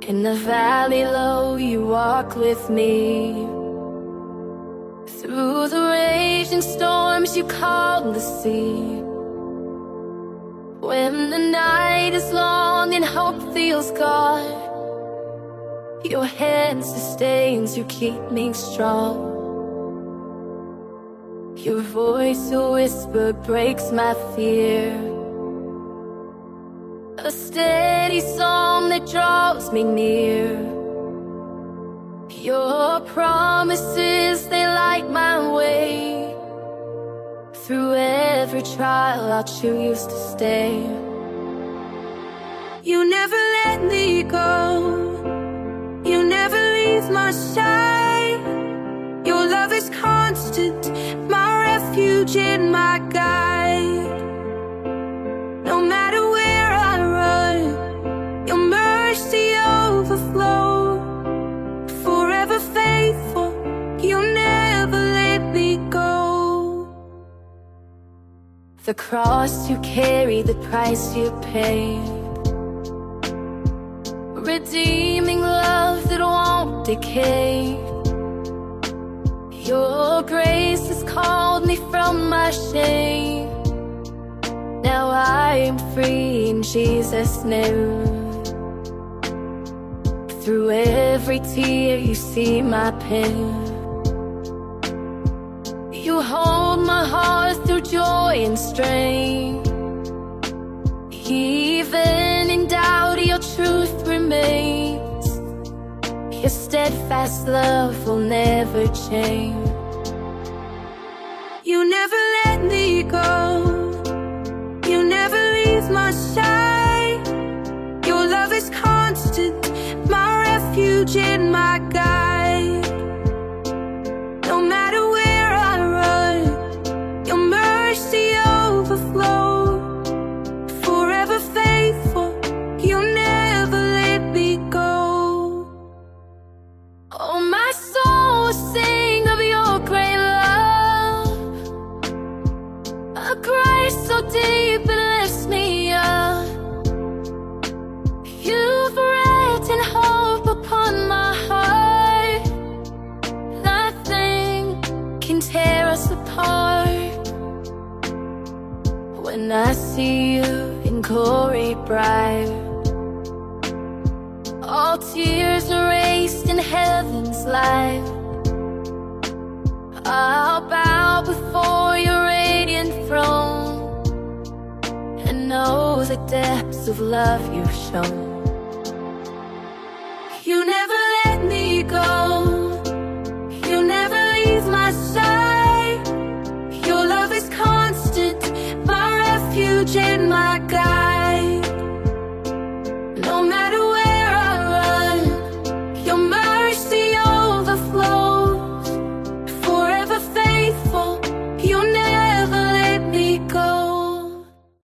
In the valley low, you walk with me. Through the raging storms, you calm the sea. When the night is long and hope feels gone, your hand sustains, you keep me strong. Your voice, a whisper, breaks my fear. A steady song that draws me near. Your promises, they light my way. Through every trial, I'll choose to stay. You never let me go. You never leave my side. Your love is constant, my refuge and my guide. No matter where I run, your mercy overflows. Forever faithful, you never let me go. The cross you carry, the price you paid. Redeeming love that won't decay. Your grace has called me from my shame. Now I am free in Jesus' name. Through every tear you see my pain. You hold my heart through joy and strain. Even in doubt, your truth remains. Your steadfast love will never change. You never let me go. You never leave my side. Your love is constant, my refuge and my guide. No matter where I run, your mercy overflows. Forever faithful, you never let me go. Oh, my soul will sing of your great love. A grace so deep it lifts me up. You've written hope upon my heart. Nothing can tear us apart. When I see you in glory bright, all tears erased in heaven's light, I'll bow before your radiant throne and know the depths of love you've shown. You never let me go. You never leave my side. Your love is constant, my refuge and my guide.